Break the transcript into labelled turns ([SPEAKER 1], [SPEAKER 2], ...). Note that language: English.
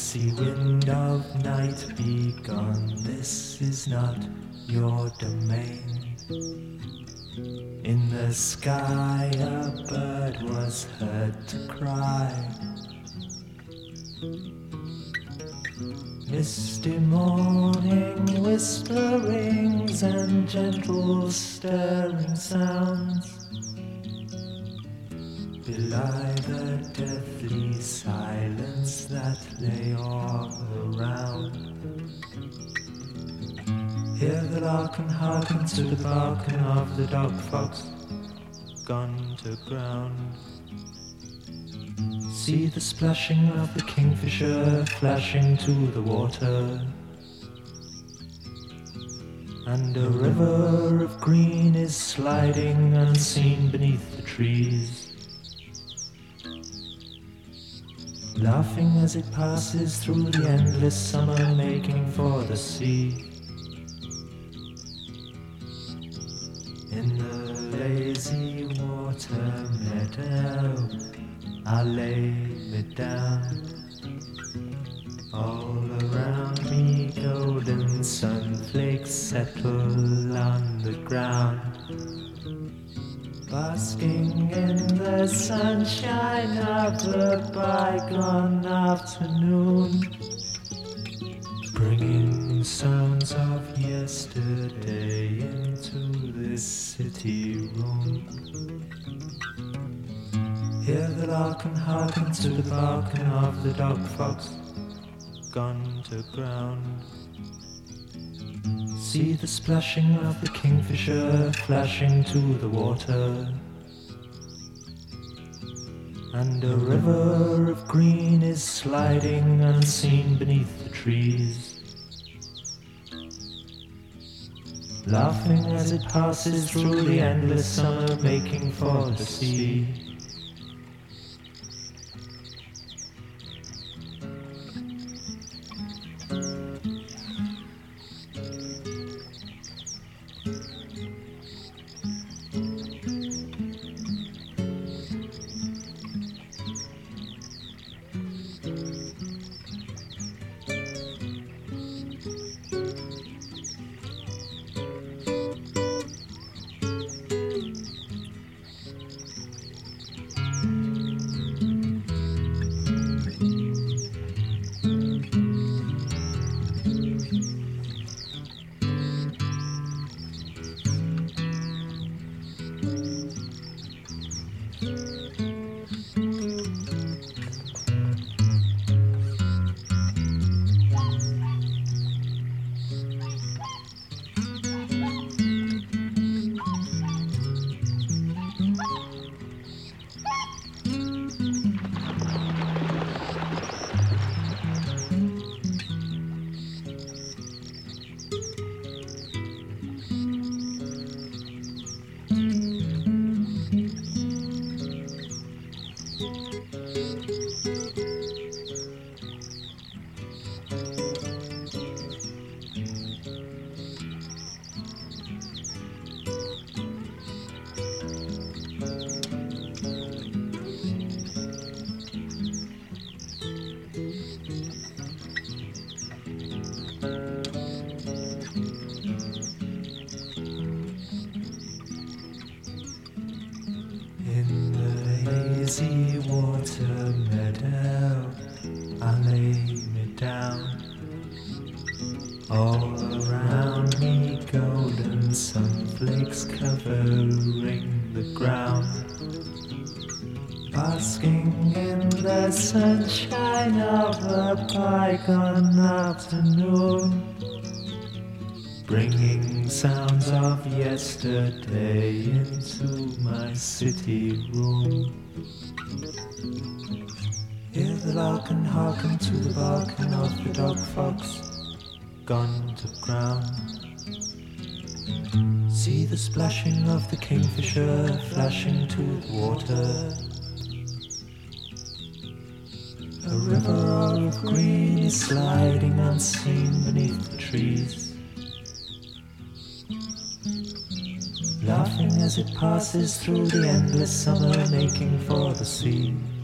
[SPEAKER 1] Icy wind of night, be gone, this is not your domain. In the sky a bird was heard to cry. Misty morning whisperings and gentle stirring sounds belie the deathly silence that lay all around. Hear the lark and hearken to the barking of the dog fox gone to ground. See the splashing of the kingfisher flashing to the water, and a river of green is sliding unseen beneath the trees, laughing as it passes through the endless summer, making for the sea. In the lazy water meadow I lay me down. All around me golden sunflakes settle on the ground, basking in the sunshine of a bygone afternoon, bringing sounds of yesterday into this city room. Hear the lark and hearken to the barking of the dog fox gone to ground. See the splashing of the kingfisher flashing to the water, and a river of green is sliding unseen beneath the trees, laughing as it passes through the endless summer, making for the sea. Lazy water meadow, I lay me down. All around me golden sunflakes covering the ground, basking in the sunshine of a bygone afternoon, bringing sounds of yesterday into my city room. Hear the lark and hearken to the barking of the dog fox gone to ground. See the splashing of the kingfisher flashing to the water, a river of green is sliding unseen beneath the trees, laughing as it passes through the endless summer, making for the sea.